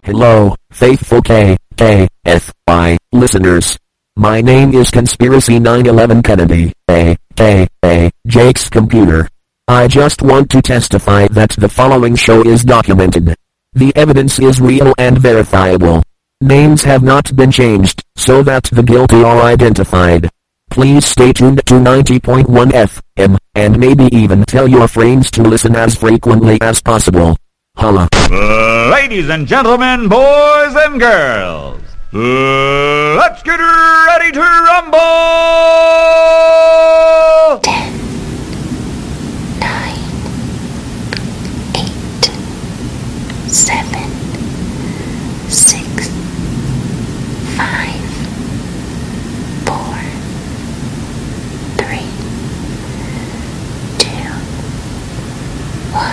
Hello, faithful KKFY listeners. My name is Conspiracy 9/11 Kennedy, aka Jake's Computer. I just want to testify that the following show is documented. The evidence is real and verifiable. Names have not been changed, so that the guilty are identified. Please stay tuned to 90.1 FM, and maybe even tell your friends to listen as frequently as possible. Holla. Ladies and gentlemen, boys and girls, let's get ready to rumble! 10, 9, 8, 7, 6, 5, 4, 3, 2, 1.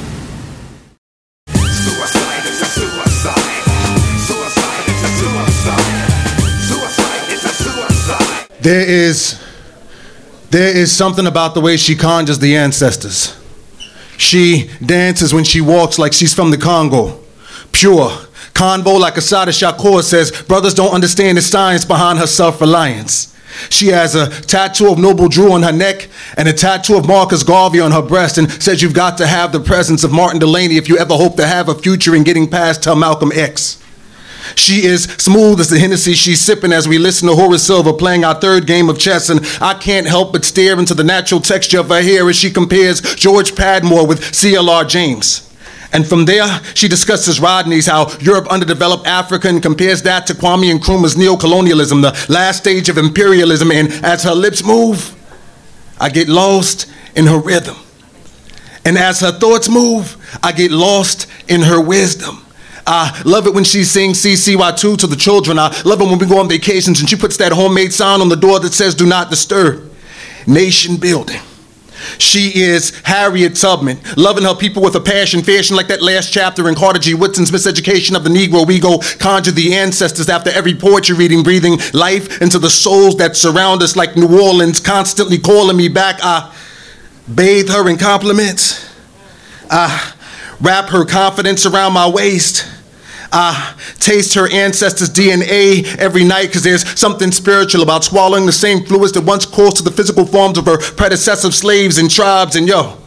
There is something about the way she conjures the ancestors. She dances when she walks like she's from the Congo. Pure. Convo, like Assata Shakur says, brothers don't understand the science behind her self-reliance. She has a tattoo of Noble Drew on her neck and a tattoo of Marcus Garvey on her breast, and says you've got to have the presence of Martin Delaney if you ever hope to have a future in getting past her Malcolm X. She is smooth as the Hennessy she's sipping as we listen to Horace Silver playing our third game of chess, and I can't help but stare into the natural texture of her hair as she compares George Padmore with C.L.R. James. And from there, she discusses Rodney's How Europe Underdeveloped Africa and compares that to Kwame Nkrumah's neocolonialism, the last stage of imperialism, and as her lips move, I get lost in her rhythm. And as her thoughts move, I get lost in her wisdom. I love it when she sings CCY2 to the children. I love it when we go on vacations and she puts that homemade sign on the door that says, "Do not disturb." Nation building. She is Harriet Tubman, loving her people with a passion, fashion like that last chapter in Carter G. Woodson's Miseducation of the Negro. We go conjure the ancestors after every poetry reading, breathing life into the souls that surround us like New Orleans, constantly calling me back. I bathe her in compliments. I wrap her confidence around my waist. I taste her ancestors' DNA every night because there's something spiritual about swallowing the same fluids that once coursed to the physical forms of her predecessor slaves and tribes. And yo,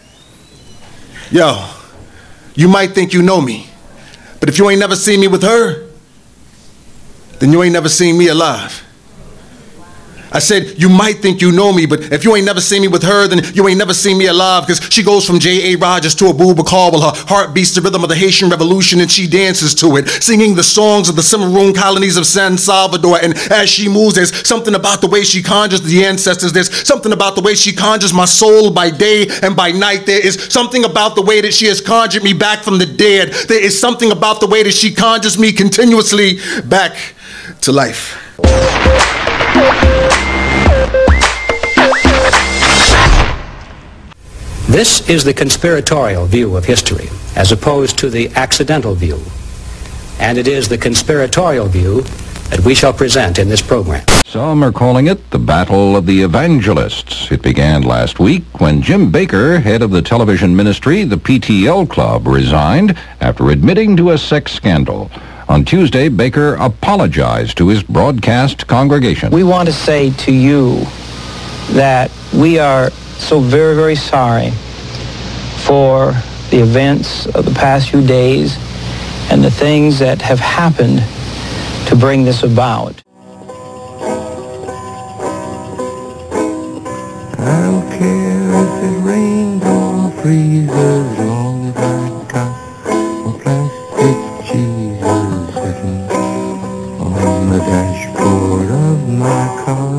you might think you know me, but if you ain't never seen me with her, then you ain't never seen me alive. I said, you might think you know me, but if you ain't never seen me with her, then you ain't never seen me alive, because she goes from J.A. Rogers to Abubakar while her heart beats the rhythm of the Haitian Revolution and she dances to it, singing the songs of the Cimarron colonies of San Salvador. And as she moves, there's something about the way she conjures the ancestors. There's something about the way she conjures my soul by day and by night. There is something about the way that she has conjured me back from the dead. There is something about the way that she conjures me continuously back to life. This is the conspiratorial view of history, as opposed to the accidental view. And it is the conspiratorial view that we shall present in this program. Some are calling it the Battle of the Evangelists. It began last week when Jim Baker, head of the television ministry, the PTL Club, resigned after admitting to a sex scandal. On Tuesday, Baker apologized to his broadcast congregation. We want to say to you that we are so very, very sorry for the events of the past few days and the things that have happened to bring this about. I don't care if it rains or freezes, as long as I got my plastic Jesus sitting on the dashboard of my car.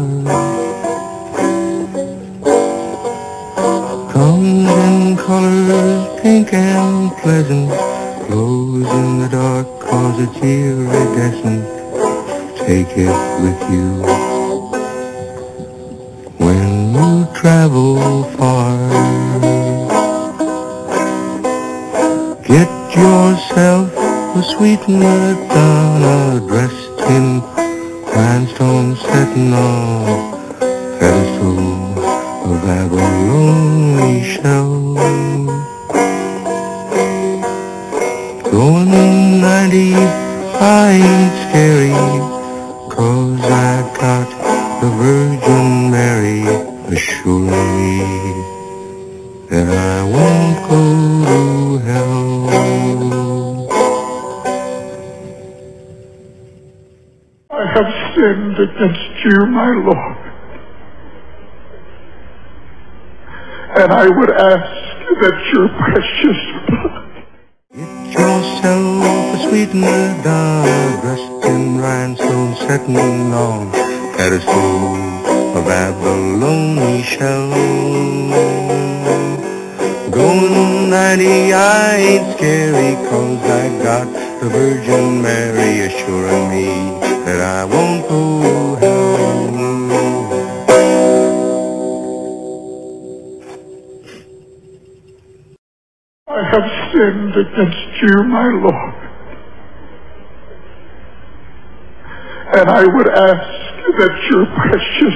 Comes in colors pink and pleasant, glows in the dark cause it's iridescent. Take it with you when you travel far. Get yourself a sweet Madonna dressed in rhinestone satin on pedestal of abalone shell. Going 90, I ain't scary, 'cause I got the Virgin Mary assuring me that I won't go to hell. I have sinned against you, my Lord, and I would ask that your precious blood Get yourself a sweet Madonna, dressed in rhinestone satin on pedestal of abalone shell. Going 90, I ain't scary, 'cause I got the Virgin Mary assuring me that I won't go to hell. I have sinned against you, my Lord, and I would ask that your precious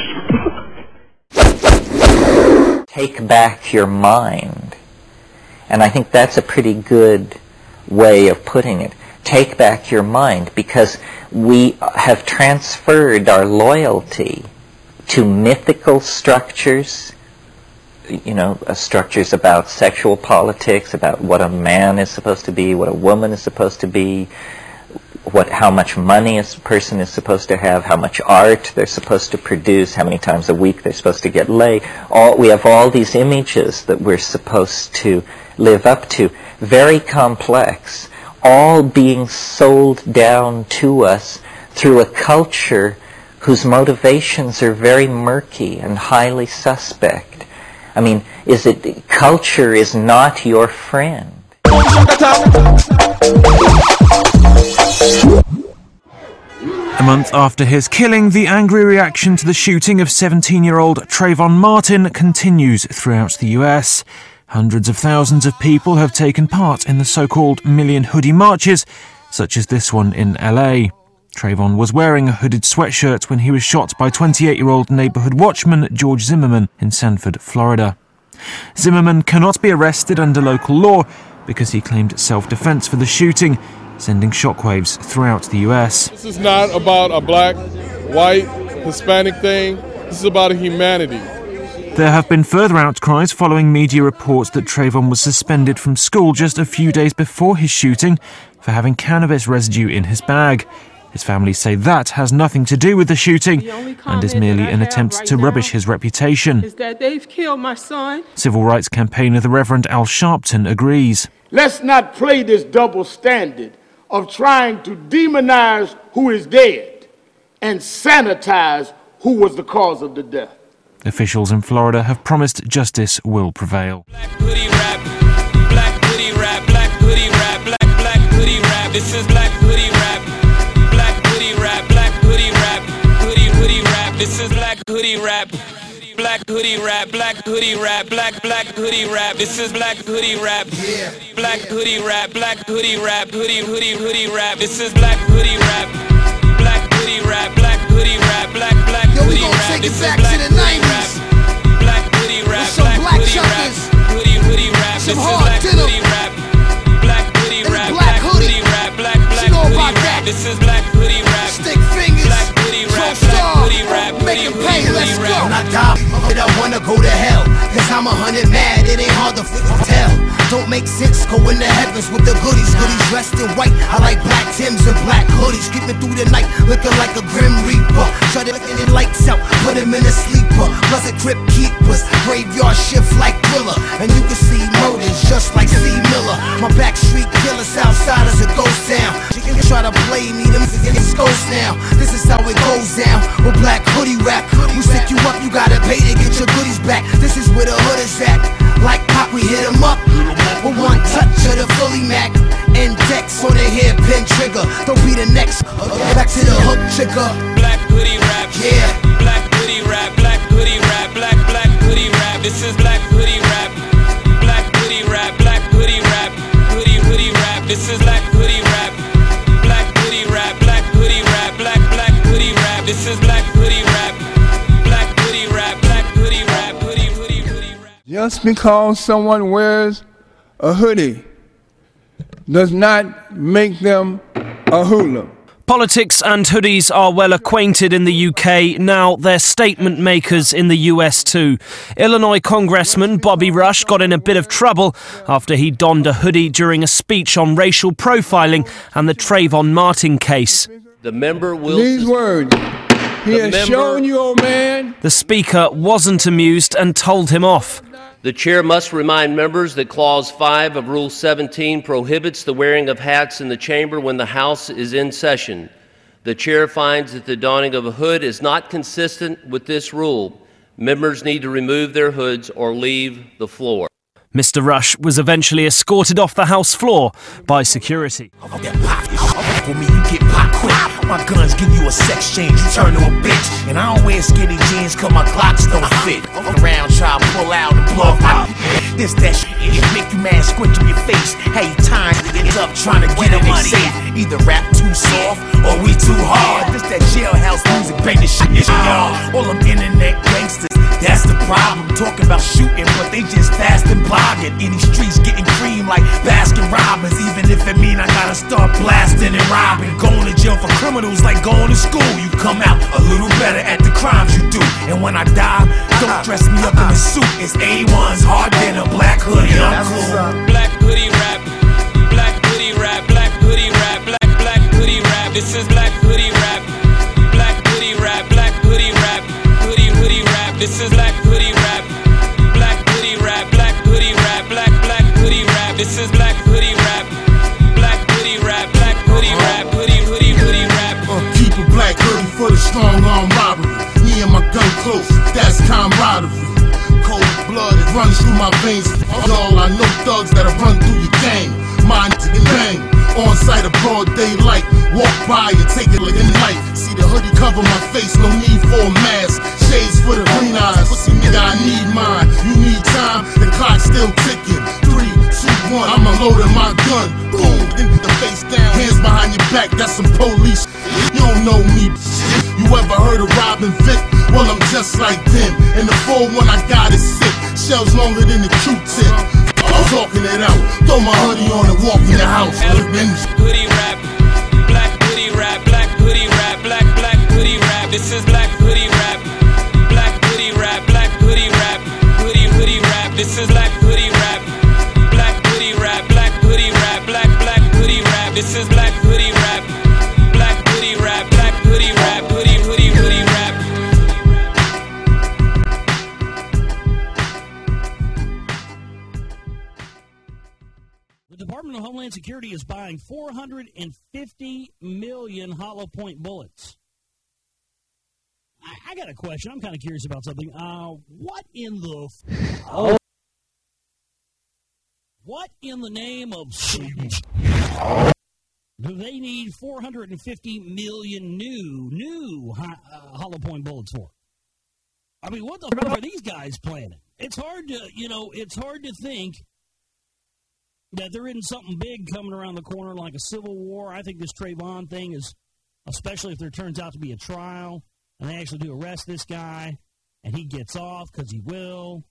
blood take back your mind. And I think that's a pretty good way of putting it. Take back your mind, because we have transferred our loyalty to mythical structures, structures about sexual politics, about what a man is supposed to be, what a woman is supposed to be, how much money a person is supposed to have, how much art they're supposed to produce, how many times a week they're supposed to get laid. We have all these images that we're supposed to live up to, very complex, all being sold down to us through a culture whose motivations are very murky and highly suspect. I mean, culture is not your friend. A month after his killing, the angry reaction to the shooting of 17-year-old Trayvon Martin continues throughout the US. Hundreds of thousands of people have taken part in the so-called Million Hoodie Marches, such as this one in LA. Trayvon was wearing a hooded sweatshirt when he was shot by 28-year-old neighborhood watchman George Zimmerman in Sanford, Florida. Zimmerman cannot be arrested under local law because he claimed self-defense for the shooting, sending shockwaves throughout the US. This is not about a black, white, Hispanic thing. This is about humanity. There have been further outcries following media reports that Trayvon was suspended from school just a few days before his shooting for having cannabis residue in his bag. His family say that has nothing to do with the shooting and is merely an attempt to rubbish his reputation. Is that they've killed my son. Civil rights campaigner the Reverend Al Sharpton agrees. Let's not play this double standard of trying to demonize who is dead and sanitize who was the cause of the death. Officials in Florida have promised justice will prevail. Black hoodie rap, black hoodie rap, black hoodie rap, black hoodie rap. This is black hoodie rap, black hoodie rap, black hoodie rap, hoodie rap. This is black hoodie rap, black hoodie rap, black hoodie rap, black hoodie rap. This is black hoodie rap, black hoodie rap, black hoodie rap, hoodie rap. This is black hoodie rap, black hoodie rap, black hoodie rap, black hoodie rap. This is black hoodie rap, black hoodie rap, black hoodie rap, hoodie rap. This is black hoodie rap, black hoodie rap, black hoodie rap, black hoodie rap. This is black hoodie rap, stick fingers, black hoodie rap, black hoodie rap, hoodie rap. When I die, I wanna go to hell, 'cause I'm 100 mad, it ain't hard to tell. Don't make sense, go in the heavens with the goodies. Goodies dressed in white, I like black Timbs and black hoodies. Creeping through the night, looking like a grim reaper. Shut it and it lights out, put him in a sleeper. Plus a grip keepers, graveyard shift like Thriller. And you can see murders just like C. Miller. My backstreet killers outside as it goes down. You try to play me, them niggas ghosts now. This is how it goes down with black hoodie rap. We stick you up, you gotta pay to get your goodies back. This is where the hood is at. Like Pop, we hit him up with one touch of the Philly Mac. Index on the hairpin trigger. Don't be the next. Back to the hook trigger. Black hoodie rap, yeah. Black hoodie rap, black hoodie rap, black hoodie rap. This is black hoodie rap, black hoodie rap, black hoodie rap, hoodie rap. This is black hoodie rap, black hoodie rap, black hoodie rap, black hoodie rap. This is black hoodie rap, black hoodie rap, black hoodie rap, hoodie rap. Just because someone wears a hoodie does not make them a hoodlum. Politics and hoodies are well acquainted in the UK. Now they're statement makers in the US too. Illinois Congressman Bobby Rush got in a bit of trouble after he donned a hoodie during a speech on racial profiling and the Trayvon Martin case. The member will... These words. He has shown you, old man. The Speaker wasn't amused and told him off. The chair must remind members that Clause 5 of Rule 17 prohibits the wearing of hats in the chamber when the House is in session. The chair finds that the donning of a hood is not consistent with this rule. Members need to remove their hoods or leave the floor. Mr. Rush was eventually escorted off the House floor by security. For me, you get pop quick. My guns give you a sex change, you turn to a bitch. And I don't wear skinny jeans cause my Glocks don't fit. Around, try to pull out and blow out. This that shit, it make you mad, squint in your face. Hey, time to get up, trying to get it safe. Either rap too soft or we too hard. This that jailhouse music, bang this shit, y'all. All them internet gangsters, that's the problem. Talking about shooting, but they just fast and blogging. In these streets getting cream like Baskin Robbins. Even if it mean I gotta start blasting and robbing. Going to jail for criminals like going to school. You come out a little better at the crimes you do. And when I die, don't dress me up in a suit. It's A1's hard dinner, black hoodie, I'm cool. Black hoodie rap, black hoodie rap, black hoodie rap, black hoodie rap. This is black hoodie rap, black hoodie rap, black hoodie rap, hoodie rap. This is black hoodie rap, black hoodie rap, black hoodie rap, black hoodie rap. This is black hoodie rap, black hoodie rap, black hoodie rap, hoodie rap. Keep a black hoodie for the strong arm robbery. Me and my gun close, that's camaraderie. Cold blood, it runs through my veins. Y'all, I know thugs that'll run through your gang. Mine to the bang. On sight of broad daylight. Walk by and take it like a knife. See the hoodie cover my face, no need for a mask. Shades for the green eyes. Pussy nigga, I need mine. You need time, the clock's still ticking. 3, 2, 1, I'ma loading my gun. Boom, into the face down. Hands behind your back, that's some police. You don't know me. You ever heard of Robin Vick? Well, I'm just like them. And the 4-1 I got is sick. Shells longer than the Q-tip. I'm talking it out. Throw my hoodie on and walk in the house. Hoodie rap, black hoodie rap, black hoodie rap, black hoodie rap. This is black hoodie rap, black hoodie rap, black hoodie rap, hoodie rap. This is black hoodie rap, black hoodie rap, black hoodie rap, black hoodie rap. This is black hoodie rap, black hoodie rap, black hoodie rap, hoodie rap. The Department of Homeland Security is buying 450 million hollow point bullets. I got a question. I'm kind of curious about something. What in the name of Satan do they need 450 million new hollow point bullets for? I mean, what the fuck are these guys planning? It's hard to think that there isn't something big coming around the corner like a civil war. I think this Trayvon thing is, especially if there turns out to be a trial and they actually do arrest this guy and he gets off because he will.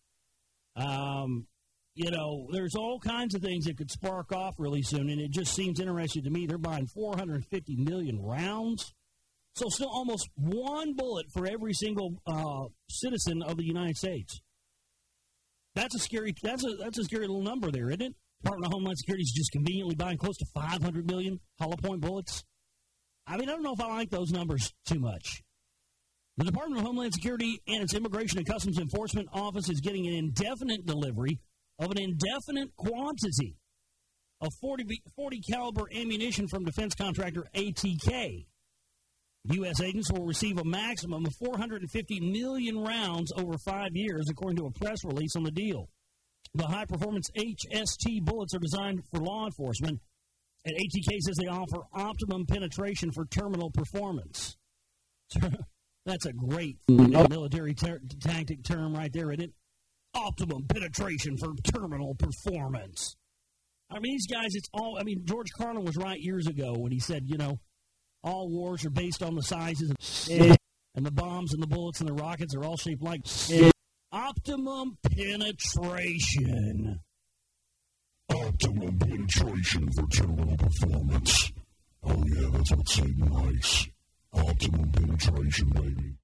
There's all kinds of things that could spark off really soon, and it just seems interesting to me. They're buying 450 million rounds. So still almost one bullet for every single citizen of the United States. That's a scary little number there, isn't it? Department of Homeland Security is just conveniently buying close to 500 million hollow point bullets. I mean, I don't know if I like those numbers too much. The Department of Homeland Security and its Immigration and Customs Enforcement Office is getting an indefinite delivery of an indefinite quantity of 40 caliber ammunition from defense contractor ATK. U.S. agents will receive a maximum of 450 million rounds over 5 years, according to a press release on the deal. The high-performance HST bullets are designed for law enforcement, and ATK says they offer optimum penetration for terminal performance. That's a great military tactic term right there, isn't it? Optimum penetration for terminal performance. I mean, these guys, George Carlin was right years ago when he said, all wars are based on the sizes and the bombs and the bullets and the rockets are all shaped like optimum penetration. Optimum penetration for terminal performance. Oh yeah, that's what Satan likes. Optimum penetration, baby.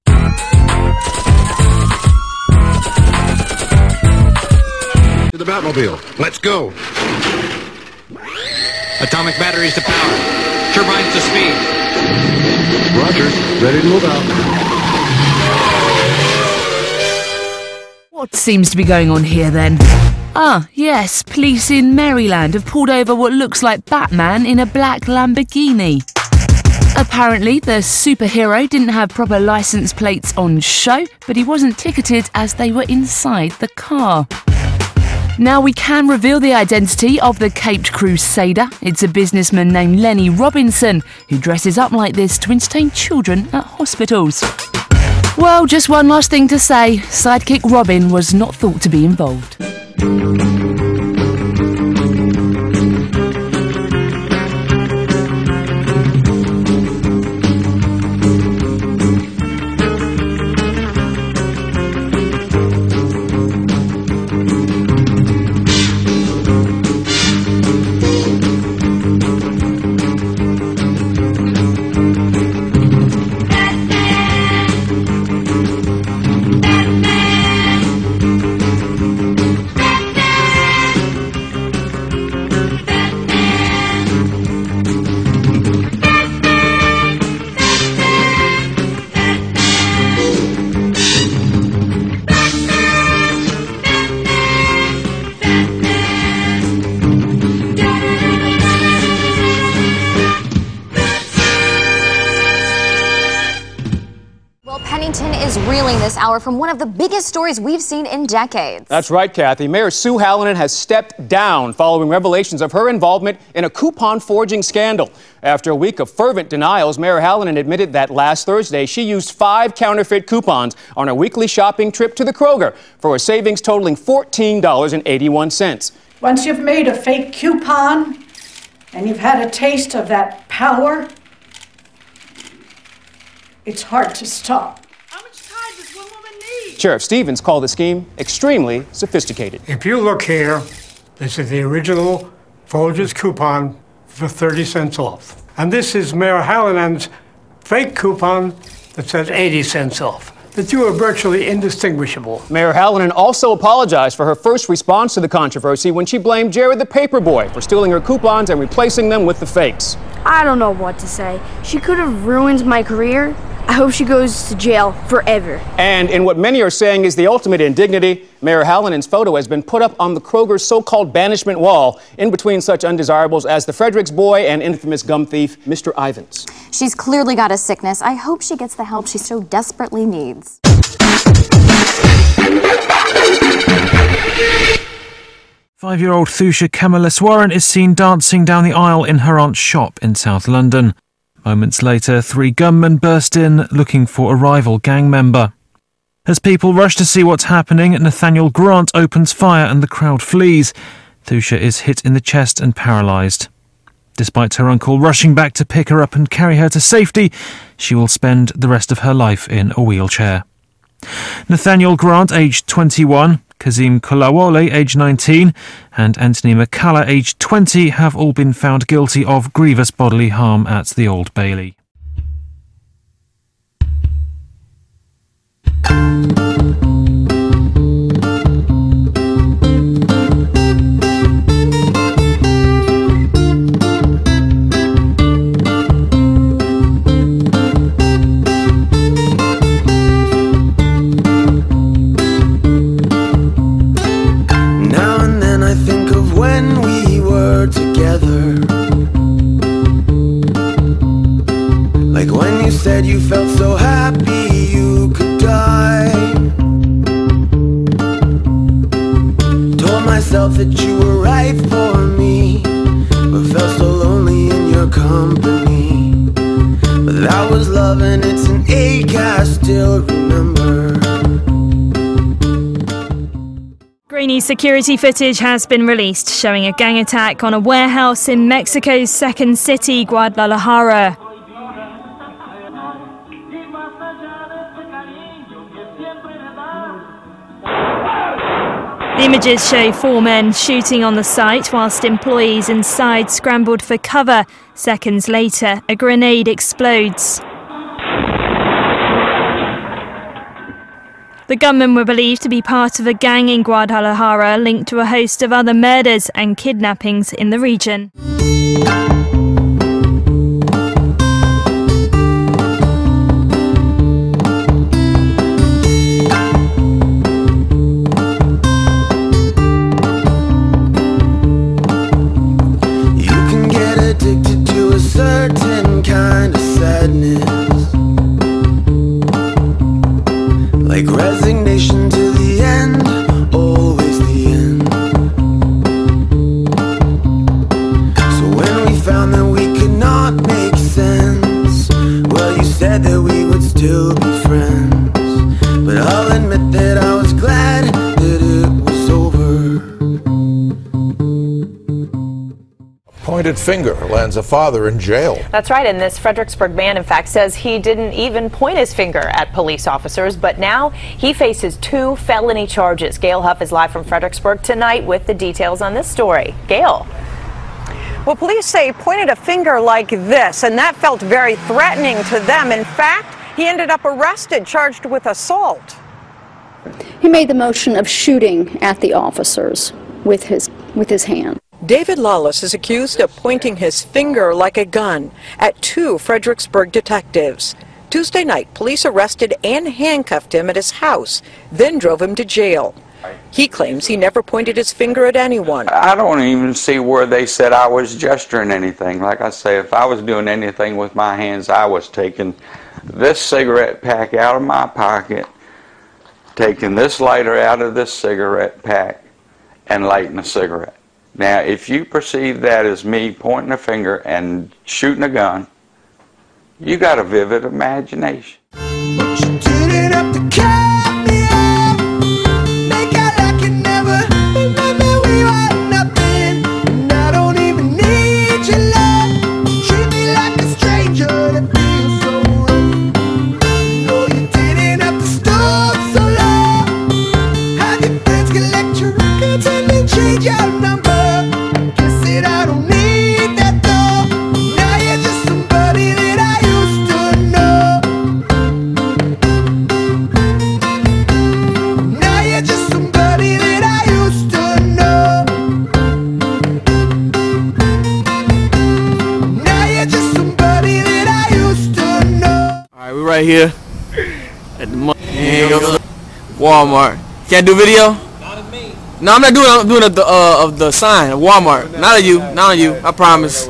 To the Batmobile. Let's go. Atomic batteries to power. Turbines to speed. Roger. Ready to move out. What seems to be going on here then? Ah, yes, police in Maryland have pulled over what looks like Batman in a black Lamborghini. Apparently, the superhero didn't have proper license plates on show, but he wasn't ticketed as they were inside the car. Now we can reveal the identity of the Caped Crusader. It's a businessman named Lenny Robinson, who dresses up like this to entertain children at hospitals. Well, just one last thing to say. Sidekick Robin was not thought to be involved. Pennington is reeling this hour from one of the biggest stories we've seen in decades. That's right, Kathy. Mayor Sue Hallinan has stepped down following revelations of her involvement in a coupon forging scandal. After a week of fervent denials, Mayor Hallinan admitted that last Thursday she used 5 counterfeit coupons on a weekly shopping trip to the Kroger for a savings totaling $14.81. Once you've made a fake coupon and you've had a taste of that power, it's hard to stop. Sheriff Stevens called the scheme extremely sophisticated. If you look here, this is the original Folgers coupon for 30 cents off. And this is Mayor Hallinan's fake coupon that says 80 cents off. The two are virtually indistinguishable. Mayor Hallinan also apologized for her first response to the controversy when she blamed Jared the paperboy for stealing her coupons and replacing them with the fakes. I don't know what to say. She could have ruined my career. I hope she goes to jail forever. And in what many are saying is the ultimate indignity, Mayor Hallinan's photo has been put up on the Kroger's so-called banishment wall, in between such undesirables as the Fredericks boy and infamous gum thief, Mr. Ivins. She's clearly got a sickness. I hope she gets the help she so desperately needs. Five-year-old Thusha Kemalaswaran is seen dancing down the aisle in her aunt's shop in South London. Moments later, 3 gunmen burst in looking for a rival gang member. As people rush to see what's happening, Nathaniel Grant opens fire and the crowd flees. Thusha is hit in the chest and paralysed. Despite her uncle rushing back to pick her up and carry her to safety, she will spend the rest of her life in a wheelchair. Nathaniel Grant, aged 21, Kazim Kolawole, aged 19, and Anthony McCullough, aged 20, have all been found guilty of grievous bodily harm at the Old Bailey. Like when you said you felt so happy you could die. Told myself that you were right for me, but felt so lonely in your company. But that was love and it's an ache I still remember. Grainy security footage has been released showing a gang attack on a warehouse in Mexico's second city, Guadalajara. The images show 4 men shooting on the site whilst employees inside scrambled for cover. Seconds later, a grenade explodes. The gunmen were believed to be part of a gang in Guadalajara linked to a host of other murders and kidnappings in the region. You can get addicted to a certain kind of sadness, like resignation to the end, always the end. So when we found that we could not make sense, well, you said that we would still be friends. But I'll admit that I was glad that it was over. Pointed finger lands a father in jail. That's right, and this Fredericksburg man, in fact, says he didn't even point his finger at police officers, but now he faces 2 felony charges. Gail Huff is live from Fredericksburg tonight with the details on this story. Gail. Well, police say he pointed a finger like this, and that felt very threatening to them. In fact, he ended up arrested, charged with assault. He made the motion of shooting at the officers with his hand. David Lawless is accused of pointing his finger like a gun at 2 Fredericksburg detectives. Tuesday night, police arrested and handcuffed him at his house, then drove him to jail. He claims he never pointed his finger at anyone. I don't even see where they said I was gesturing anything. Like I say, if I was doing anything with my hands, I was taking this cigarette pack out of my pocket, taking this lighter out of this cigarette pack, and lighting a cigarette. Now, if you perceive that as me pointing a finger and shooting a gun, you got a vivid imagination. Right here at the Walmart. Can't do video? Not of me. No, I'm not doing. I'm doing of the sign of Walmart. Not of you. Not of you. I promise.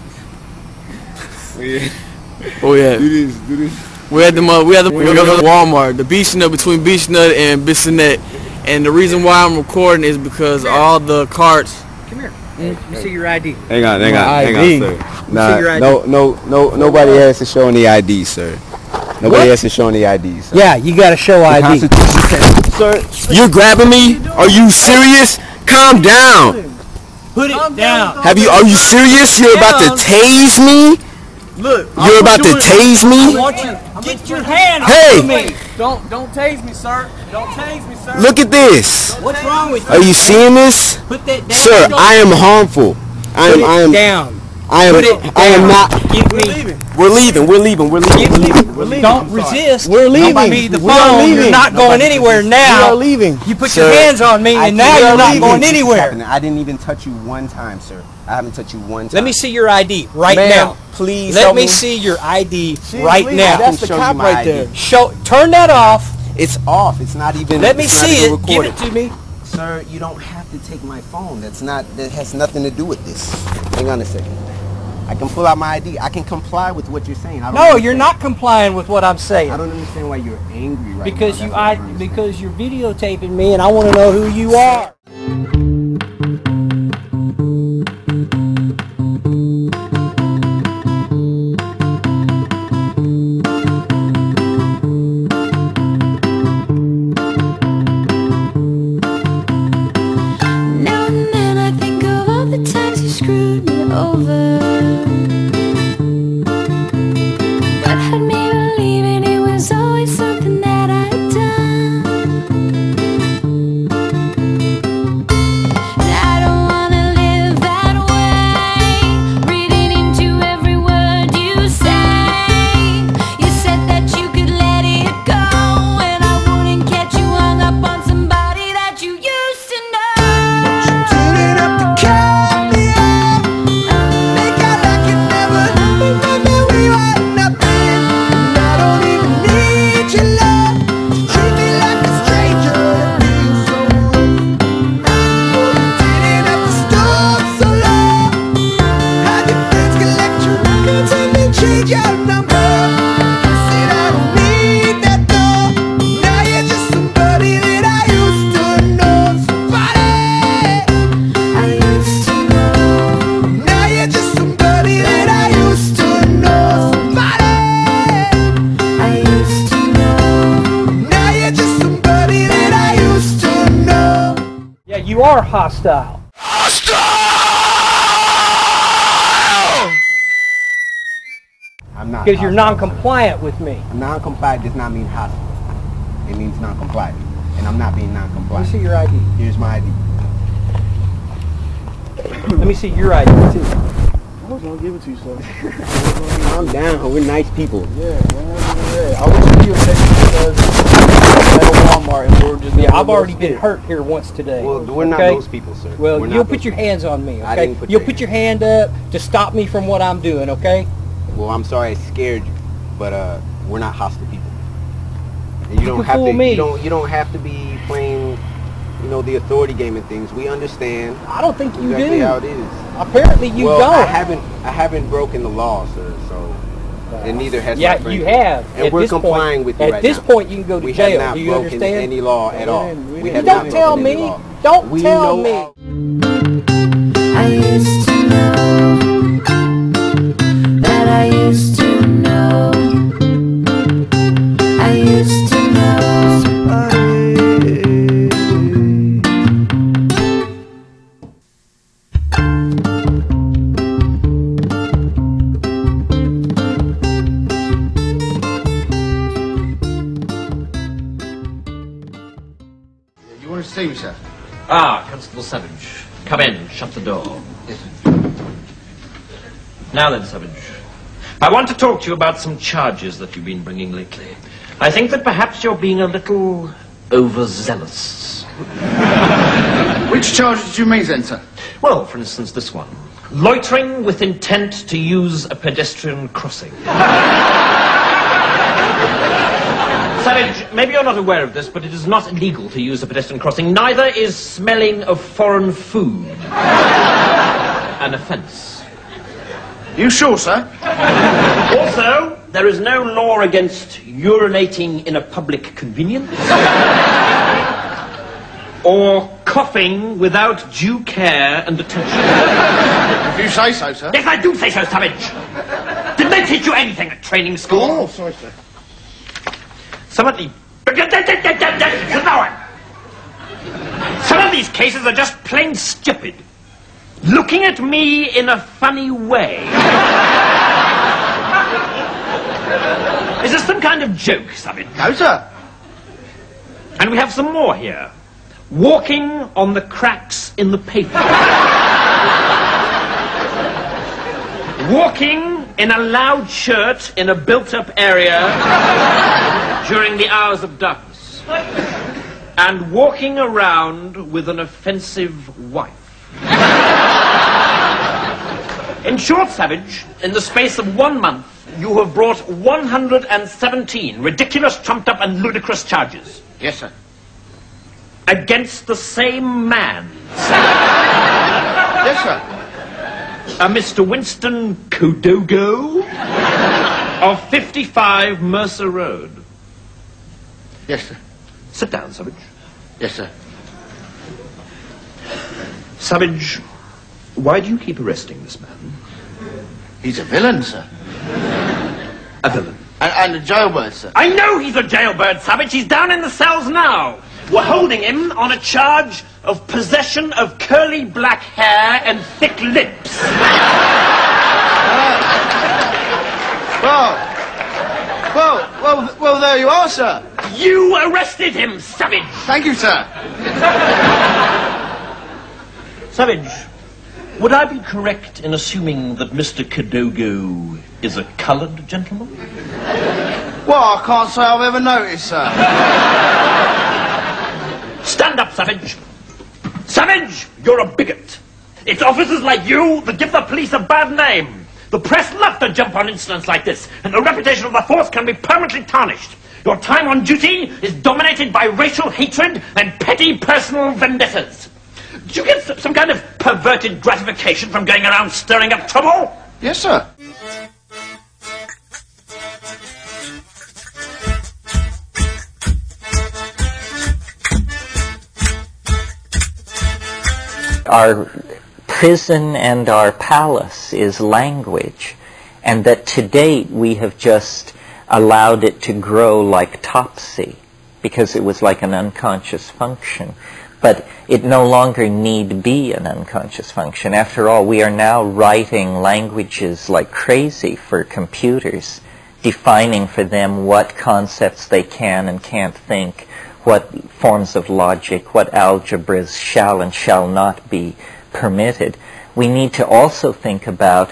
Oh yeah. Do this. We're at the Walmart. The Beach Nut between Beach Nut and Bissonnette. And the reason why I'm recording is because all the carts. Come here. Let me see your ID. Hang on, sir. Nah, nobody has to show any ID, sir. Nobody has to show any ID, sir. Yeah, you got to show ID. Sir, you're grabbing me? Are you serious? Calm down. Put it down. Are you serious? You're about to tase me? Look. You're about to tase me? I want you. Get your hand off me. Don't tase me, sir. Don't tase me, sir. Look at this. What's wrong with you? Are you seeing this? Put that down. Sir, I am harmful. I am down. I am not. We're leaving. Don't resist. We're leaving. Don't need the phone. You're not going anywhere now. We are leaving. You put your hands on me, and now you're not going anywhere. I didn't even touch you one time, sir. I haven't touched you one time. Let me see your ID right now. Please. Let me see your ID right now. That's the cop right there. Turn that off. It's off. It's not even. Let me see it. Give it to me. Sir, you don't have to take my phone. That has nothing to do with this. Hang on a second. I can pull out my ID. I can comply with what you're saying. No, you're not complying with what I'm saying. I don't understand why you're angry right because now. Because you're videotaping me, and I want to know who you are. Now and then I think of all the times you screwed me over. What had me believing it was always something that I'd done. are hostile. I'm not. Because you're non-compliant with me. Non-compliant does not mean hostile. It means non-compliant. And I'm not being non-compliant. Let me see your ID. Here's my ID. Let me see your ID too. I was gonna give it to you, sir. I'm down. We're nice people. Yeah. I was just here because at a Walmart and we're just. Yeah, I've already been hurt here once today. Well, we're not those people, sir. Well, you'll put your hands on me, okay? You'll put your hand up to stop me from what I'm doing, okay? Well, I'm sorry I scared you, but we're not hostile people. And you don't have to. You don't have to be playing, the authority game and things. We understand. I don't think you exactly do. How it is. Apparently you don't. I haven't broken the law, sir. So, and neither has my friend. You have. And we're complying with you right now. At this point, you can go to jail. We have not do you broken understand? any law at all. We have don't tell me. Don't tell me. I used to know that I used to know. I used to know somebody. You want to see me, sir? Ah, Constable Savage. Come in, shut the door. Yes, sir. Now then, Savage. I want to talk to you about some charges that you've been bringing lately. I think that perhaps you're being a little overzealous. Which charges do you mean, then, sir? Well, for instance, this one. Loitering with intent to use a pedestrian crossing. Savage, maybe you're not aware of this, but it is not illegal to use a pedestrian crossing. Neither is smelling of foreign food an offence. You sure, sir? Also, there is no law against urinating in a public convenience or coughing without due care and attention. If you say so, sir. Yes, I do say so, Savage. Did they teach you anything at training school? Oh, sorry, sir. Some of these cases are just plain stupid. Looking at me in a funny way. Is this some kind of joke, Savage? No, sir. And we have some more here. Walking on the cracks in the pavement. Walking in a loud shirt in a built-up area during the hours of darkness. And walking around with an offensive wife. In short, Savage, in the space of 1 month, you have brought 117 ridiculous, trumped-up and ludicrous charges. Yes, sir. Against the same man. Yes, sir. A Mr. Winston Kodogo of 55 Mercer Road. Yes, sir. Sit down, Savage. Yes, sir. Savage, why do you keep arresting this man? He's a villain, sir. A villain? And a jailbird, sir. I know he's a jailbird, Savage. He's down in the cells now. We're holding him on a charge of possession of curly black hair and thick lips. Well, there you are, sir. You arrested him, Savage. Thank you, sir. Savage, would I be correct in assuming that Mr. Kodogo is a coloured gentleman? Well, I can't say I've ever noticed, sir. Stand up, Savage. Savage, you're a bigot. It's officers like you that give the police a bad name. The press love to jump on incidents like this, and the reputation of the force can be permanently tarnished. Your time on duty is dominated by racial hatred and petty personal vendettas. Do you get some kind of perverted gratification from going around stirring up trouble? Yes, sir. Our prison and our palace is language, and that to date we have just allowed it to grow like Topsy, because it was like an unconscious function. but it no longer need be an unconscious function. After all, we are now writing languages like crazy for computers, defining for them what concepts they can and can't think, what forms of logic, what algebras shall and shall not be permitted. We need to also think about,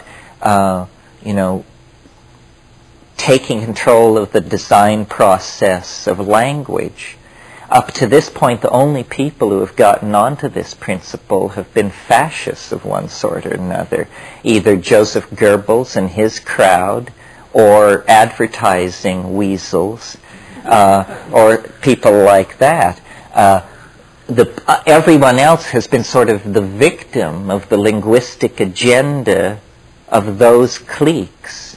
taking control of the design process of language. Up to this point, the only people who have gotten onto this principle have been fascists of one sort or another, either Joseph Goebbels and his crowd, or advertising weasels, or people like that. Everyone else has been sort of the victim of the linguistic agenda of those cliques.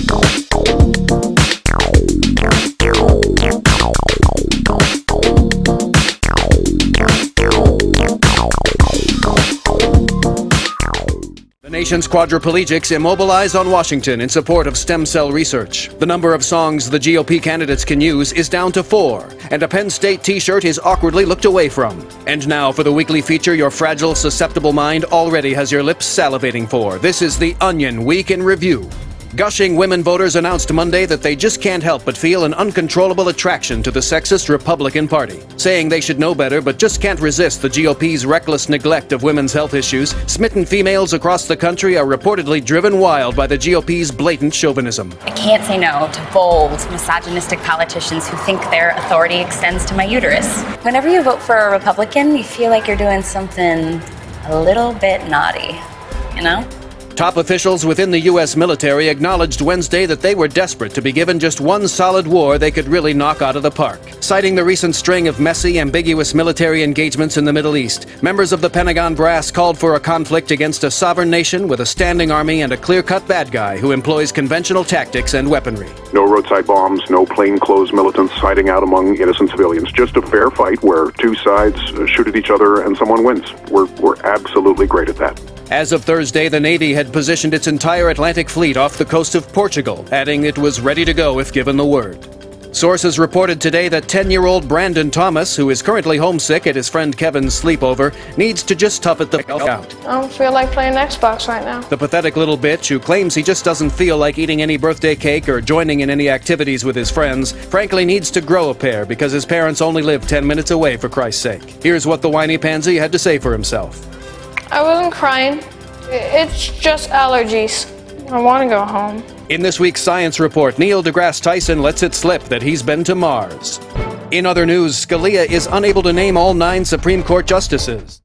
The nation's quadriplegics immobilize on Washington in support of stem cell research. The number of songs the GOP candidates can use is down to 4, and a Penn State t-shirt is awkwardly looked away from. And now for the weekly feature your fragile, susceptible mind already has your lips salivating for. This is the Onion Week in Review. Gushing women voters announced Monday that they just can't help but feel an uncontrollable attraction to the sexist Republican Party. Saying they should know better but just can't resist the GOP's reckless neglect of women's health issues, smitten females across the country are reportedly driven wild by the GOP's blatant chauvinism. I can't say no to bold, misogynistic politicians who think their authority extends to my uterus. Whenever you vote for a Republican, you feel like you're doing something a little bit naughty, you know? Top officials within the U.S. military acknowledged Wednesday that they were desperate to be given just one solid war they could really knock out of the park. Citing the recent string of messy, ambiguous military engagements in the Middle East, members of the Pentagon brass called for a conflict against a sovereign nation with a standing army and a clear-cut bad guy who employs conventional tactics and weaponry. No roadside bombs, no plainclothes militants hiding out among innocent civilians. Just a fair fight where two sides shoot at each other and someone wins. We're absolutely great at that. As of Thursday, the Navy had positioned its entire Atlantic fleet off the coast of Portugal, adding it was ready to go if given the word. Sources reported today that 10-year-old Brandon Thomas, who is currently homesick at his friend Kevin's sleepover, needs to just tough it the out. I don't feel like playing Xbox right now. The pathetic little bitch, who claims he just doesn't feel like eating any birthday cake or joining in any activities with his friends, frankly needs to grow a pair because his parents only live 10 minutes away, for Christ's sake. Here's what the whiny pansy had to say for himself. I wasn't crying. It's just allergies. I want to go home. In this week's Science Report, Neil deGrasse Tyson lets it slip that he's been to Mars. In other news, Scalia is unable to name all 9 Supreme Court justices.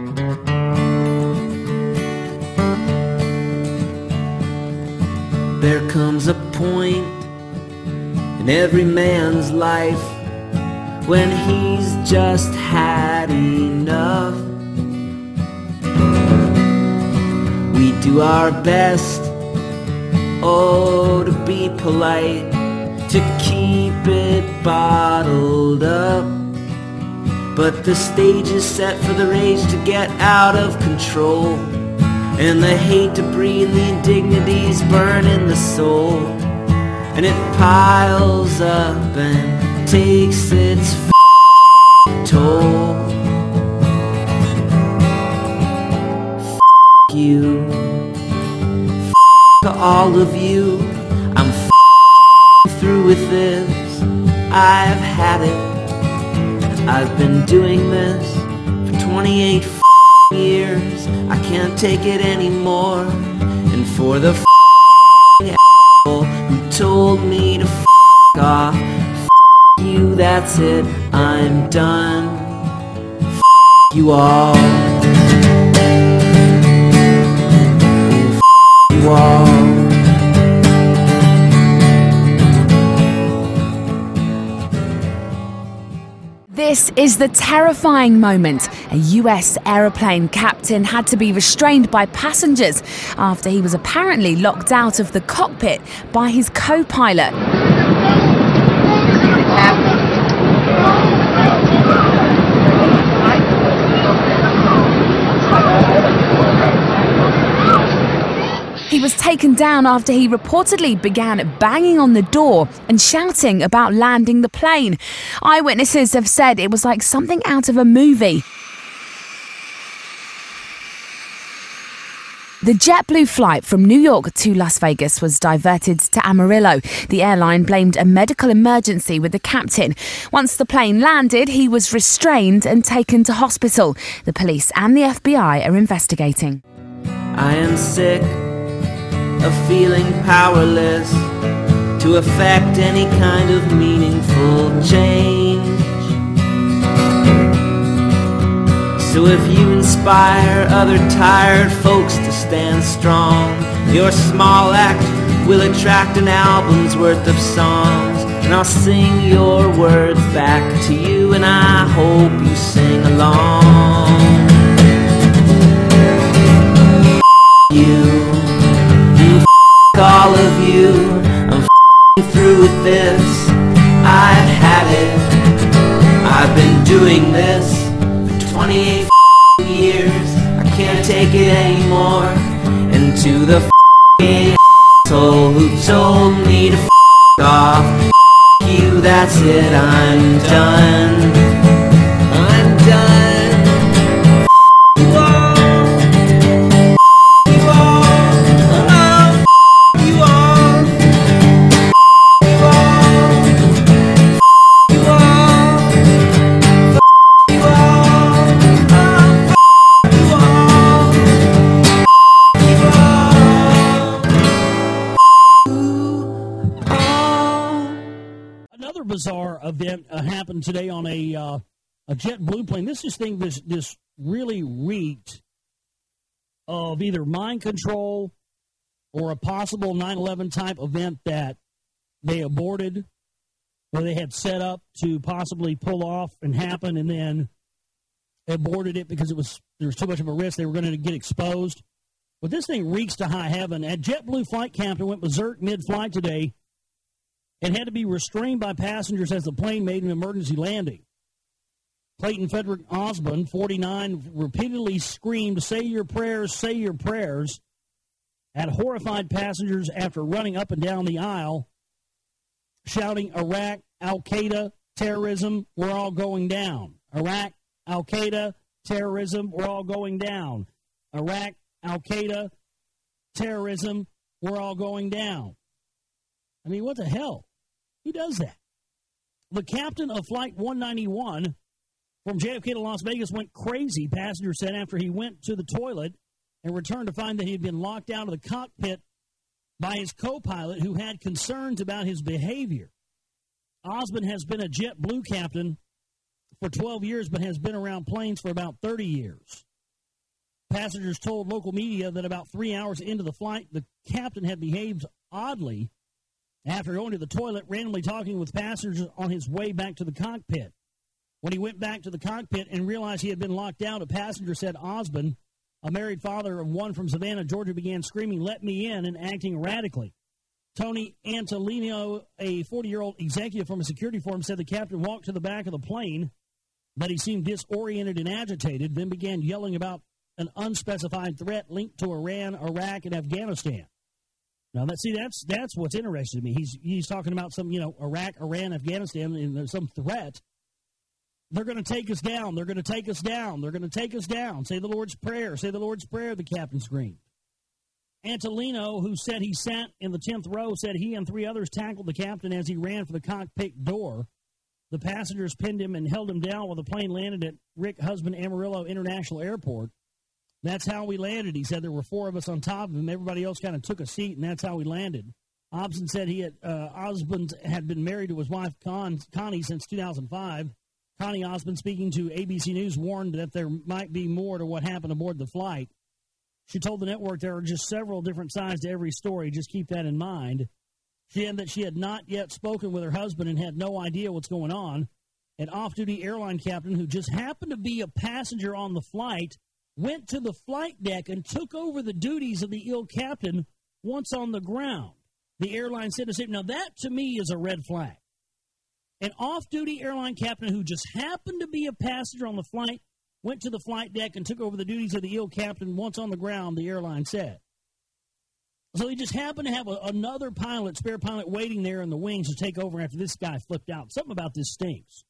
There comes a point in every man's life when he's just had enough. We do our best, oh, to be polite, to keep it bottled up. But the stage is set for the rage to get out of control, and the hate to breathe, the indignities burn in the soul, and it piles up and takes its toll. You, all of you, I'm through with this. I've had it. I've been doing this for 28 years. I can't take it anymore. And for the asshole who told me to off, you, that's it, I'm done. You all. This is the terrifying moment. A US aeroplane captain had to be restrained by passengers after he was apparently locked out of the cockpit by his co-pilot. He was taken down after he reportedly began banging on the door and shouting about landing the plane. Eyewitnesses have said it was like something out of a movie. The JetBlue flight from New York to Las Vegas was diverted to Amarillo. The airline blamed a medical emergency with the captain. Once the plane landed, he was restrained and taken to hospital. The police and the FBI are investigating. I am sick of feeling powerless to affect any kind of meaningful change. So if you inspire other tired folks to stand strong, your small act will attract an album's worth of songs. And I'll sing your words back to you, and I hope you sing along. You all of you, I'm through with this. I've had it, I've been doing this 28 years, I can't take it anymore. And to the asshole who told me to off, you, that's it, I'm done. I'm done. You all, you all, oh, you all, you all, you all, you all. Another bizarre event happened today on a JetBlue plane. This really reeked of either mind control or a possible 9/11 type event that they aborted, or they had set up to possibly pull off and happen, and then aborted it because there was too much of a risk. They were going to get exposed. But this thing reeks to high heaven. A JetBlue flight captain went berserk mid-flight today and had to be restrained by passengers as the plane made an emergency landing. Clayton Frederick Osborne, 49, repeatedly screamed, "Say your prayers, say your prayers," at horrified passengers after running up and down the aisle, shouting, "Iraq, Al-Qaeda, terrorism, we're all going down. Iraq, Al-Qaeda, terrorism, we're all going down. Iraq, Al-Qaeda, terrorism, we're all going down." I mean, what the hell? Who does that? The captain of Flight 191 from JFK to Las Vegas went crazy, passengers said, after he went to the toilet and returned to find that he had been locked out of the cockpit by his co-pilot, who had concerns about his behavior. Osborne has been a JetBlue captain for 12 years, but has been around planes for about 30 years. Passengers told local media that about 3 hours into the flight, the captain had behaved oddly after going to the toilet, randomly talking with passengers on his way back to the cockpit. When he went back to the cockpit and realized he had been locked out, a passenger said Osborne, a married father of one from Savannah, Georgia, began screaming, "Let me in," and acting erratically. Tony Antolino, a 40-year-old executive from a security firm, said the captain walked to the back of the plane, but he seemed disoriented and agitated, then began yelling about an unspecified threat linked to Iran, Iraq, and Afghanistan. Now, that's what's interesting to me. He's talking about some, Iraq, Iran, Afghanistan, and there's some threat. They're going to take us down. They're going to take us down. They're going to take us down. Say the Lord's Prayer. Say the Lord's Prayer, the captain screamed. Antolino, who said he sat in the 10th row, said he and 3 others tackled the captain as he ran for the cockpit door. The passengers pinned him and held him down while the plane landed at Rick Husband Amarillo International Airport. "That's how we landed," he said. "There were 4 of us on top of him. Everybody else kind of took a seat, and that's how we landed." Osborne said Osborne had been married to his wife, Connie, since 2005. Connie Osborne, speaking to ABC News, warned that there might be more to what happened aboard the flight. She told the network there are just several different sides to every story. Just keep that in mind. She said that she had not yet spoken with her husband and had no idea what's going on. An off-duty airline captain who just happened to be a passenger on the flight went to the flight deck and took over the duties of the ill captain once on the ground. The airline said to him, now that to me is a red flag. An off-duty airline captain who just happened to be a passenger on the flight went to the flight deck and took over the duties of the ill captain once on the ground, the airline said. So he just happened to have another pilot, spare pilot, waiting there in the wings to take over after this guy flipped out. Something about this stinks.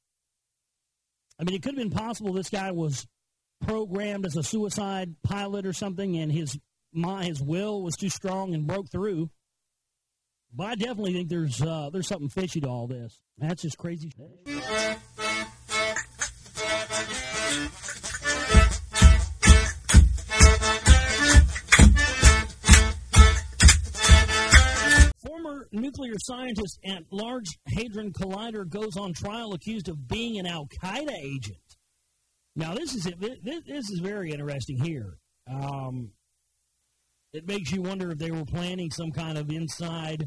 I mean, it could have been possible this guy was programmed as a suicide pilot or something, and his his will was too strong and broke through. But I definitely think there's something fishy to all this. That's just crazy. Former nuclear scientist at Large Hadron Collider goes on trial accused of being an Al-Qaeda agent. Now, this is very interesting here. It makes you wonder if they were planning some kind of inside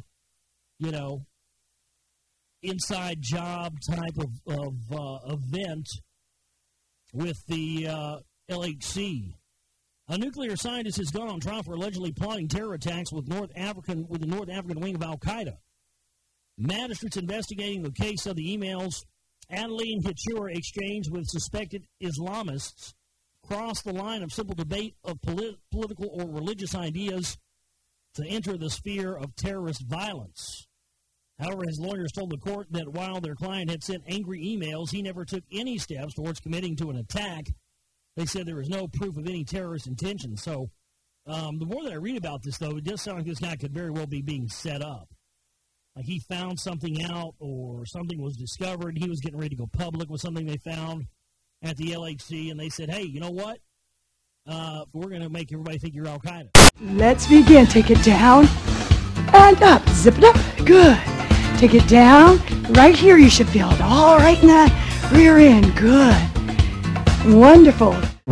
job type of event with the LHC. A nuclear scientist has gone on trial for allegedly plotting terror attacks with the North African wing of Al-Qaeda. Magistrates investigating the case of the emails Adeline Hachur exchanged with suspected Islamists crossed the line of simple debate of political or religious ideas to enter the sphere of terrorist violence. However, his lawyers told the court that while their client had sent angry emails, he never took any steps towards committing to an attack. They said there was no proof of any terrorist intention. So the more that I read about this, though, it does sound like this guy could very well be being set up. Like he found something out or something was discovered. He was getting ready to go public with something they found at the LHC, and they said, hey, you know what? We're going to make everybody think you're Al-Qaeda. Let's begin. Take it down and up. Zip it up. Good. Take it down. Right here, you should feel it all right in that rear end. Good. Wonderful.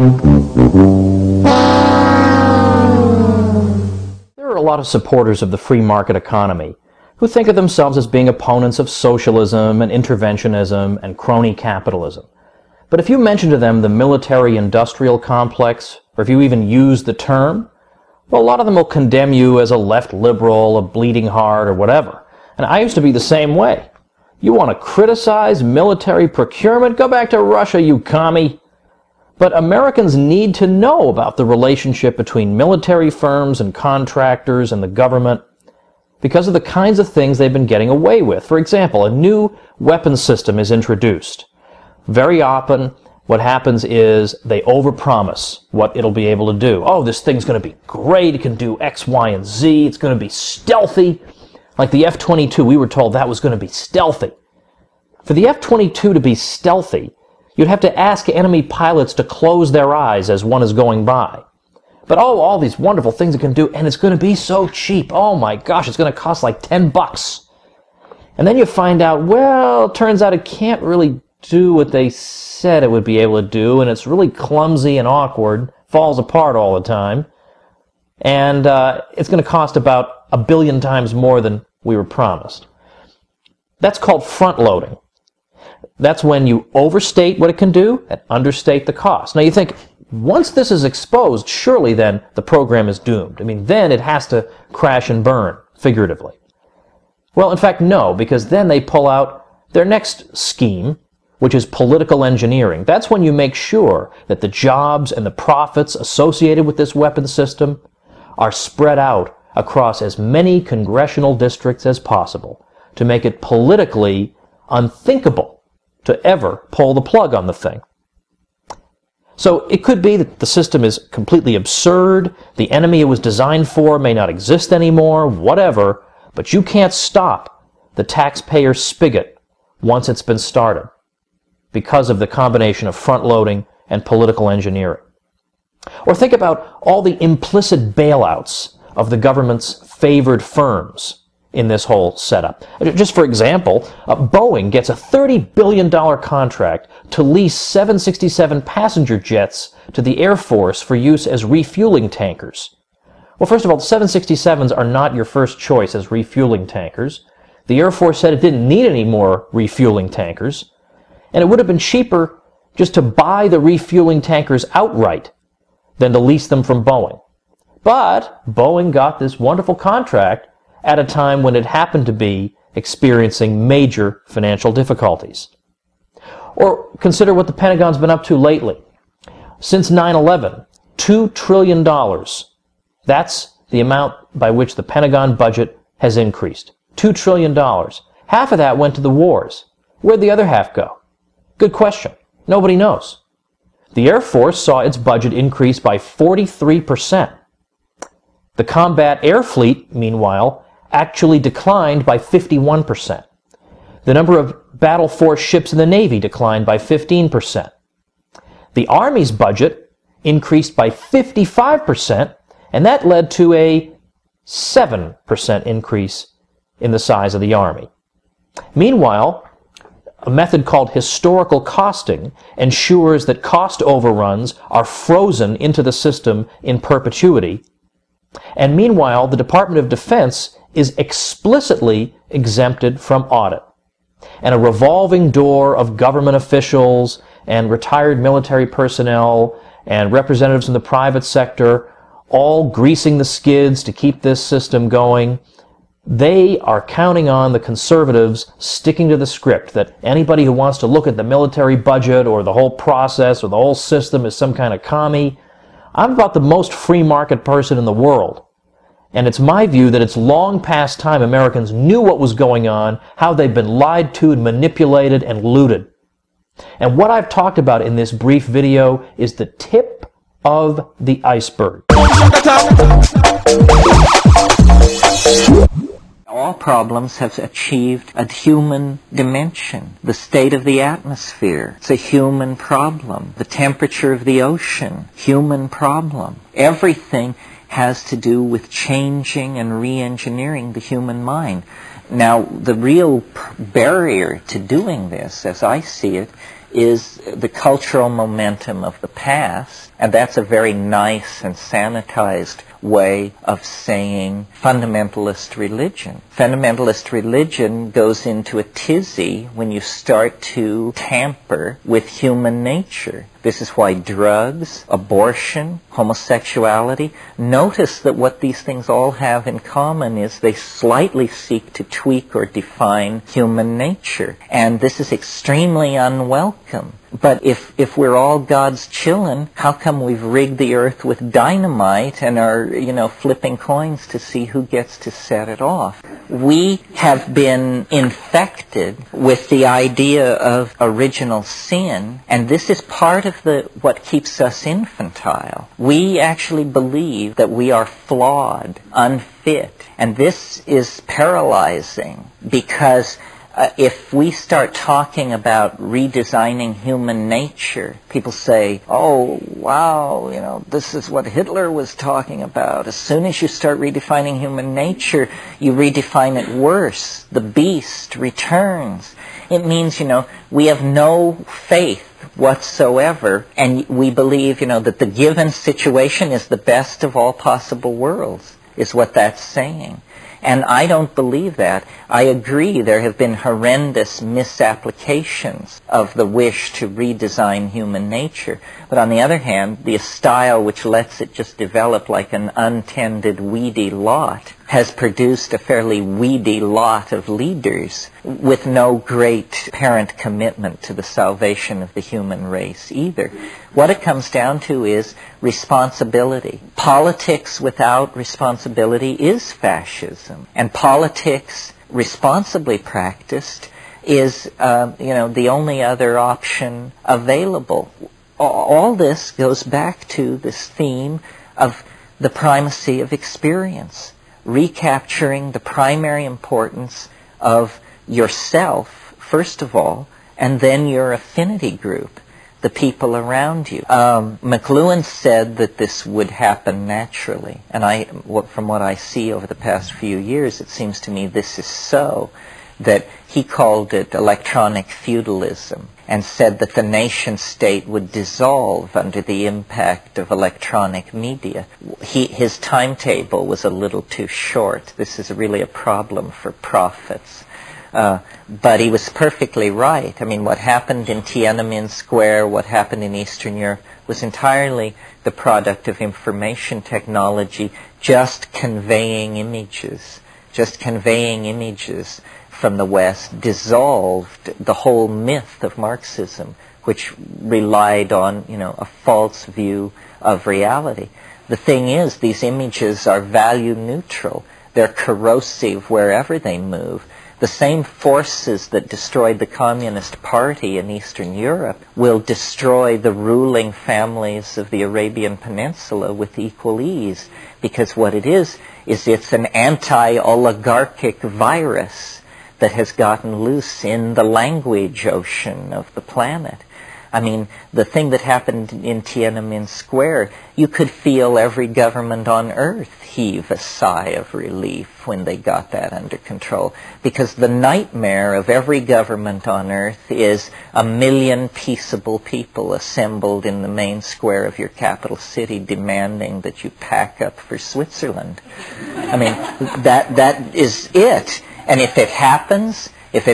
There are a lot of supporters of the free market economy who think of themselves as being opponents of socialism and interventionism and crony capitalism. But if you mention to them the military-industrial complex, or if you even use the term, well, a lot of them will condemn you as a left liberal, a bleeding heart, or whatever. And I used to be the same way. You want to criticize military procurement? Go back to Russia, you commie. But Americans need to know about the relationship between military firms and contractors and the government because of the kinds of things they've been getting away with. For example, a new weapons system is introduced. Very often, what happens is they overpromise what it'll be able to do. Oh, this thing's going to be great. It can do X, Y, and Z. It's going to be stealthy. Like the F-22, we were told that was going to be stealthy. For the F-22 to be stealthy, you'd have to ask enemy pilots to close their eyes as one is going by. But all these wonderful things it can do, and it's going to be so cheap. Oh my gosh, it's going to cost like $10. And then you find out, well, it turns out it can't really do what they said it would be able to do, and it's really clumsy and awkward, falls apart all the time, and it's going to cost about 1 billion times more than we were promised. That's called front-loading. That's when you overstate what it can do and understate the cost. Now you think, once this is exposed, surely then the program is doomed. I mean, then it has to crash and burn, figuratively. Well, in fact, no, because then they pull out their next scheme, which is political engineering. That's when you make sure that the jobs and the profits associated with this weapons system are spread out across as many congressional districts as possible to make it politically unthinkable to ever pull the plug on the thing. So it could be that the system is completely absurd, the enemy it was designed for may not exist anymore, whatever, but you can't stop the taxpayer spigot once it's been started because of the combination of front-loading and political engineering. Or think about all the implicit bailouts of the government's favored firms in this whole setup. Just for example, Boeing gets a $30 billion contract to lease 767 passenger jets to the Air Force for use as refueling tankers. Well, first of all, the 767s are not your first choice as refueling tankers. The Air Force said it didn't need any more refueling tankers, and it would have been cheaper just to buy the refueling tankers outright than to lease them from Boeing. But Boeing got this wonderful contract at a time when it happened to be experiencing major financial difficulties. Or consider what the Pentagon's been up to lately. Since 9/11, $2 trillion. That's the amount by which the Pentagon budget has increased. $2 trillion. Half of that went to the wars. Where'd the other half go? Good question. Nobody knows. The Air Force saw its budget increase by 43%. The combat air fleet, meanwhile, actually declined by 51%. The number of battle force ships in the Navy declined by 15%. The Army's budget increased by 55%, and that led to a 7% increase in the size of the Army. Meanwhile, a method called historical costing ensures that cost overruns are frozen into the system in perpetuity. And meanwhile, the Department of Defense is explicitly exempted from audit. And a revolving door of government officials and retired military personnel and representatives in the private sector all greasing the skids to keep this system going. They are counting on the conservatives sticking to the script that anybody who wants to look at the military budget or the whole process or the whole system is some kind of commie. I'm about the most free market person in the world. And it's my view that it's long past time Americans knew what was going on, how they've been lied to and manipulated and looted. And what I've talked about in this brief video is the tip of the iceberg. All problems have achieved a human dimension. The state of the atmosphere, it's a human problem. The temperature of the ocean, human problem. Everything has to do with changing and re-engineering the human mind. Now, the real barrier to doing this, as I see it, is the cultural momentum of the past, and that's a very nice and sanitized way of saying fundamentalist religion. Fundamentalist religion goes into a tizzy when you start to tamper with human nature. This is why drugs, abortion, homosexuality, notice that what these things all have in common is they slightly seek to tweak or define human nature. And this is extremely unwelcome. But if we're all God's children, how come we've rigged the earth with dynamite and are, flipping coins to see who gets to set it off? We have been infected with the idea of original sin, and this is part of what keeps us infantile. We actually believe that we are flawed, unfit, and this is paralyzing because if we start talking about redesigning human nature, people say, oh, wow, this is what Hitler was talking about. As soon as you start redefining human nature, you redefine it worse. The beast returns. It means, we have no faith whatsoever, and we believe, that the given situation is the best of all possible worlds, is what that's saying. And I don't believe that. I agree there have been horrendous misapplications of the wish to redesign human nature. But on the other hand, the style which lets it just develop like an untended weedy lot has produced a fairly weedy lot of leaders with no great apparent commitment to the salvation of the human race either. What it comes down to is responsibility. Politics without responsibility is fascism. And politics responsibly practiced is, the only other option available. All this goes back to this theme of the primacy of experience, recapturing the primary importance of yourself, first of all, and then your affinity group, the people around you. McLuhan said that this would happen naturally, and from what I see over the past few years, it seems to me this is so, that he called it electronic feudalism and said that the nation-state would dissolve under the impact of electronic media. His timetable was a little too short. This is really a problem for prophets. But he was perfectly right. I mean, what happened in Tiananmen Square, what happened in Eastern Europe, was entirely the product of information technology just conveying images from the West, dissolved the whole myth of Marxism, which relied on, a false view of reality. The thing is, these images are value neutral. They're corrosive wherever they move. The same forces that destroyed the Communist Party in Eastern Europe will destroy the ruling families of the Arabian Peninsula with equal ease, because what it is it's an anti-oligarchic virus that has gotten loose in the language ocean of the planet. I mean, the thing that happened in Tiananmen Square, you could feel every government on earth heave a sigh of relief when they got that under control. Because the nightmare of every government on earth is 1 million peaceable people assembled in the main square of your capital city demanding that you pack up for Switzerland. I mean, that is it. And if it happens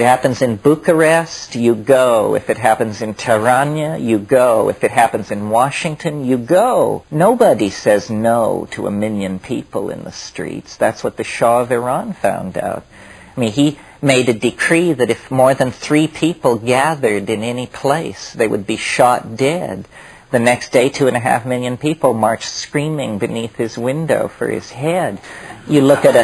in Bucharest, you go. If it happens in Tirana, you go. If it happens in Washington, you go. Nobody says no to 1 million people in the streets. That's what the Shah of Iran found out. I mean, he made a decree that if more than 3 people gathered in any place, they would be shot dead. The next day, 2.5 million people marched screaming beneath his window for his head. You look at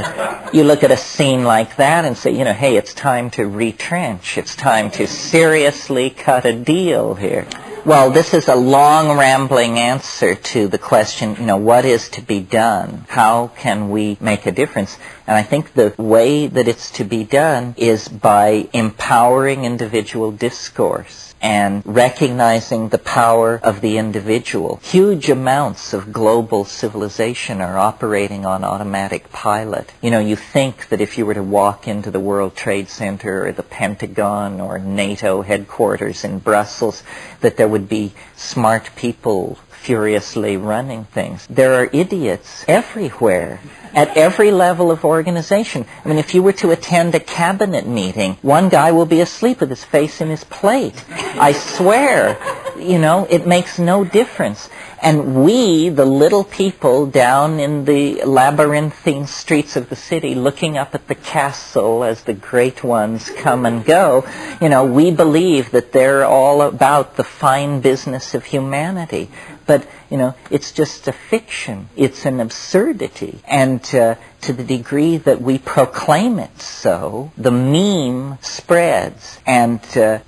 a scene like that and say, hey, it's time to retrench. It's time to seriously cut a deal here. Well, this is a long, rambling answer to the question, what is to be done? How can we make a difference? And I think the way that it's to be done is by empowering individual discourse and recognizing the power of the individual. Huge amounts of global civilization are operating on automatic pilot. You think that if you were to walk into the World Trade Center or the Pentagon or NATO headquarters in Brussels, that there would be smart people furiously running things. There are idiots everywhere, at every level of organization. I mean, if you were to attend a cabinet meeting, one guy will be asleep with his face in his plate. I swear, it makes no difference. And we, the little people down in the labyrinthine streets of the city, looking up at the castle as the great ones come and go, we believe that they're all about the fine business of humanity. But, it's just a fiction. It's an absurdity. And to the degree that we proclaim it so, the meme spreads. And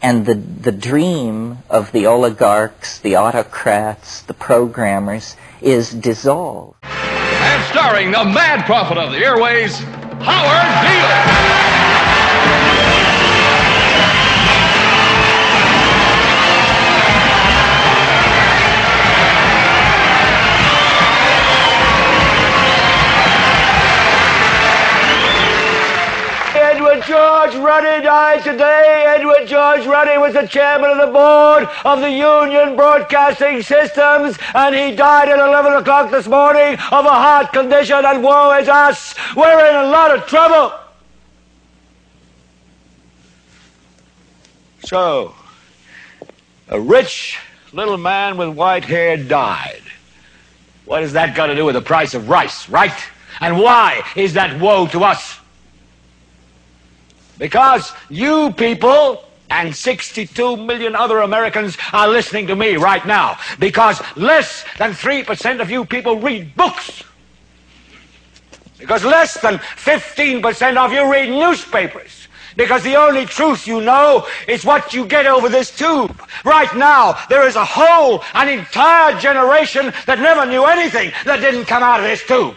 the dream of the oligarchs, the autocrats, the programmers is dissolved. And starring the mad prophet of the airways, Howard Beale. Edward George Ruddy died today. Edward George Ruddy was the chairman of the board of the Union Broadcasting Systems, and he died at 11 o'clock this morning of a heart condition, and woe is us. We're in a lot of trouble. So, a rich little man with white hair died. What has that got to do with the price of rice, right? And why is that woe to us? Because you people and 62 million other Americans are listening to me right now. Because less than 3% of you people read books. Because less than 15% of you read newspapers. Because the only truth you know is what you get over this tube. Right now, there is an entire generation that never knew anything that didn't come out of this tube.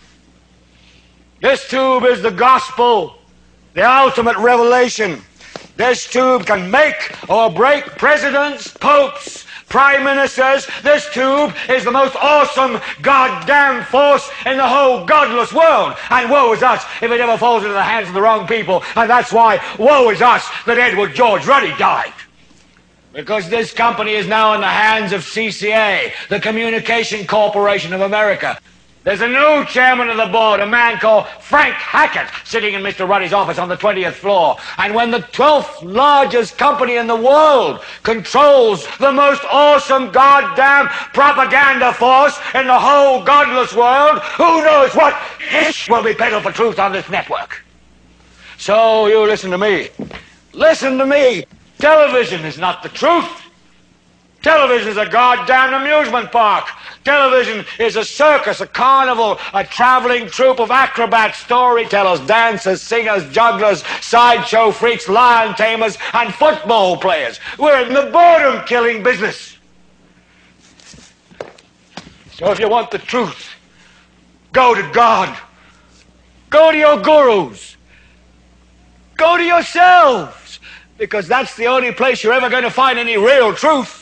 This tube is the gospel. The ultimate revelation. This tube can make or break presidents, popes, prime ministers. This tube is the most awesome goddamn force in the whole godless world. And woe is us if it ever falls into the hands of the wrong people. And that's why woe is us that Edward George Ruddy died. Because this company is now in the hands of CCA, the Communication Corporation of America. There's a new chairman of the board, a man called Frank Hackett, sitting in Mr. Ruddy's office on the 20th floor. And when the 12th largest company in the world controls the most awesome goddamn propaganda force in the whole godless world, who knows what ish will be peddled for truth on this network. So you listen to me. Listen to me. Television is not the truth. Television is a goddamn amusement park. Television is a circus, a carnival, a traveling troupe of acrobats, storytellers, dancers, singers, jugglers, sideshow freaks, lion tamers, and football players. We're in the boredom-killing business. So if you want the truth, go to God. Go to your gurus. Go to yourselves, because that's the only place you're ever going to find any real truth.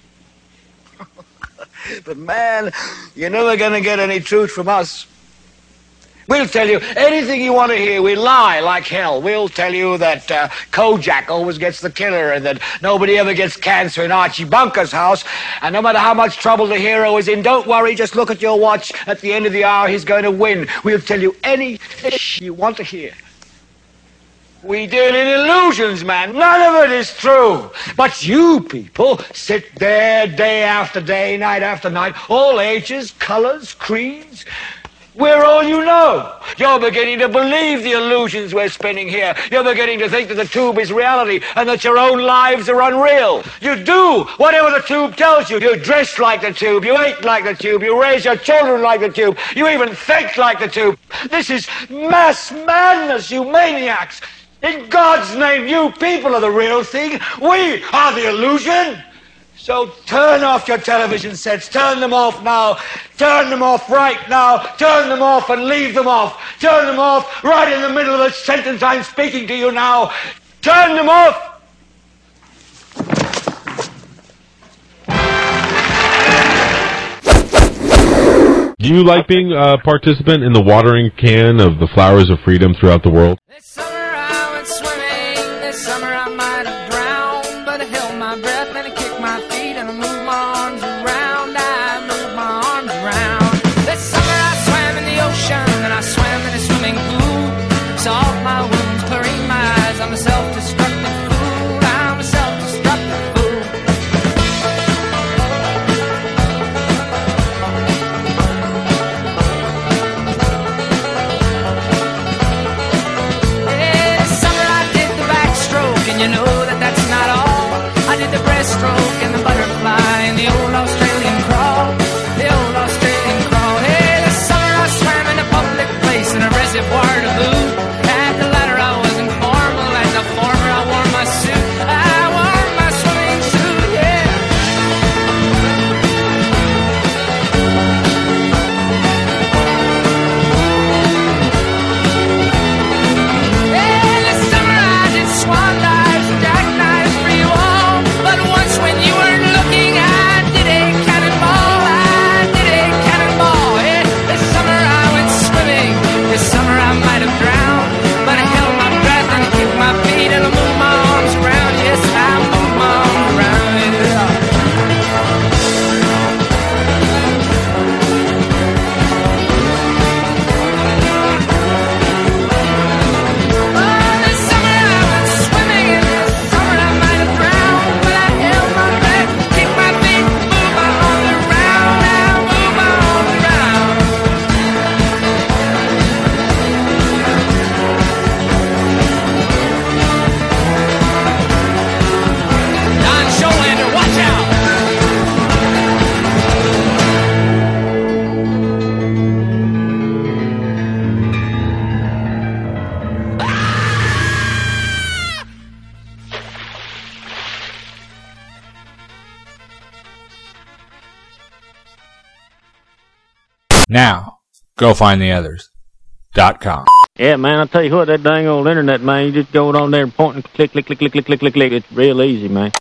But man, you're never going to get any truth from us. We'll tell you anything you want to hear. We lie like hell. We'll tell you that Kojak always gets the killer and that nobody ever gets cancer in Archie Bunker's house. And no matter how much trouble the hero is in, don't worry, just look at your watch. At the end of the hour, he's going to win. We'll tell you anything you want to hear. We deal in illusions, man. None of it is true. But you people sit there day after day, night after night, all ages, colors, creeds. We're all you know. You're beginning to believe the illusions we're spinning here. You're beginning to think that the tube is reality and that your own lives are unreal. You do whatever the tube tells you. You dress like the tube. You eat like the tube. You raise your children like the tube. You even think like the tube. This is mass madness, you maniacs. In God's name, you people are the real thing. We are the illusion. So turn off your television sets. Turn them off now. Turn them off right now. Turn them off and leave them off. Turn them off right in the middle of the sentence I'm speaking to you now. Turn them off. Do you like being a participant in the watering can of the flowers of freedom throughout the world? This summer I might have drowned, but I held my breath and I kicked my feet and I moved my arms around. I moved my arms around. This summer I swam in the ocean and I swam in a swimming pool. Solved my wounds, clearing my eyes. I'm a self-destructive fool. I'm a self-destructive fool. You know that that's not all. I did the breaststroke and the butterfly and the old Australian crawl. The old Australian crawl. Hey, this summer I swam in a public place in a reservoir to boot. At the latter I wasn't formal. At the former I wore my suit. I wore my swimming suit, yeah. Hey, this summer I did swan dive. Now, go find the others.com. Yeah, man, I'll tell you what, that dang old internet, man, you just go on there and point and click. It's real easy, man.